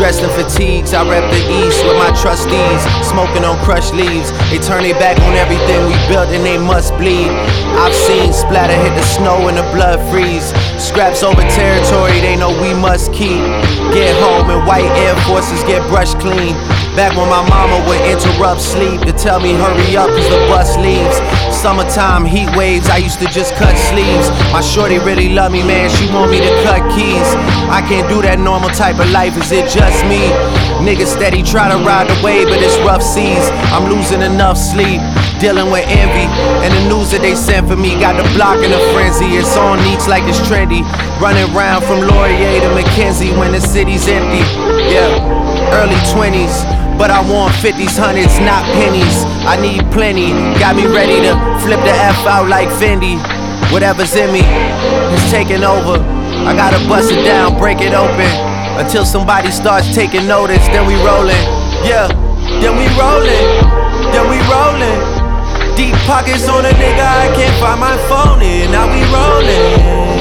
Dressed in fatigues, I rep the east with my trustees, smoking on crushed leaves. They turn their back on everything we built and they must bleed. I've seen splatter hit the snow and the blood freeze. Scraps over territory they know we must keep. Get home and white Air Forces get brushed clean. Back when my mama would interrupt sleep to tell me hurry up cause the bus leaves. Summertime heat waves, I used to just cut sleeves. My shorty really love me, man, she want me to cut keys. I can't do that normal type of life, is it just me? Niggas steady try to ride the wave, but it's rough seas. I'm losing enough sleep, dealing with envy. And the news that they sent for me got the block in a frenzy. It's on each like it's trendy. Running round from Laurier to Mackenzie when the city's empty. Yeah, early 20s. But I want 50s, hundreds, not pennies. I need plenty. Got me ready to flip the F out like Fendi. Whatever's in me is taking over. I gotta bust it down, break it open. Until somebody starts taking notice, then we rollin'. Yeah, then we rollin'. Then we rollin'. Deep pockets on a nigga, I can't find my phone in. Now we rollin'.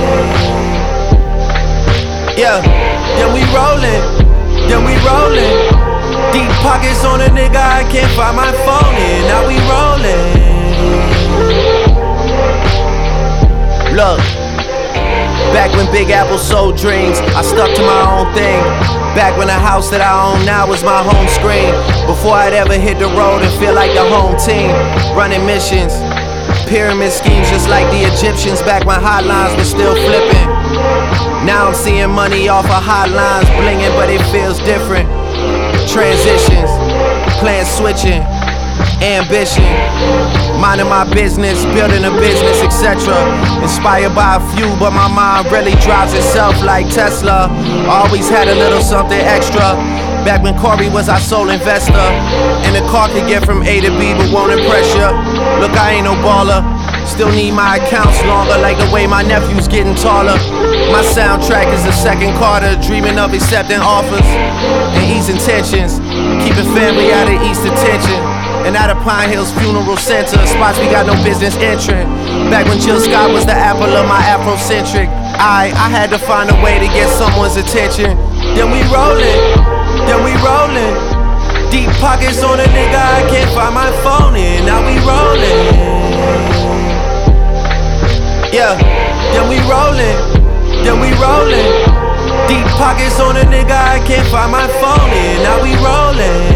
Yeah, then we rollin'. Then we rollin'. Deep pockets on a nigga, I can't find my phone in. Now we rollin'. Look, back when Big Apple sold dreams, I stuck to my own thing. Back when the house that I own now was my home screen. Before I'd ever hit the road and feel like the home team. Running missions, pyramid schemes just like the Egyptians. Back when hotlines were still flipping. Now I'm seeing money off of hotlines blinging, but it feels different. Transitions, plan switching, ambition, minding my business, building a business, etc. Inspired by a few, but my mind really drives itself like Tesla. Always had a little something extra. Back when Corey was our sole investor, and the car could get from A to B but won't impress ya. Look, I ain't no baller, still need my accounts longer, like the way my nephew's getting taller. My soundtrack is the second Carter, dreaming of accepting offers and easing tensions, keeping family out of East attention. And out of Pine Hills Funeral Center, spots we got no business entering. Back when Jill Scott was the apple of my Afrocentric eye, I had to find a way to get someone's attention. Then we rollin', then we rollin'. Deep pockets on a nigga, I can't find my phone in. Now we rollin'. Yeah, then we rollin', then we rollin'. Deep pockets on a nigga, I can't find my phone in. Now we rollin'.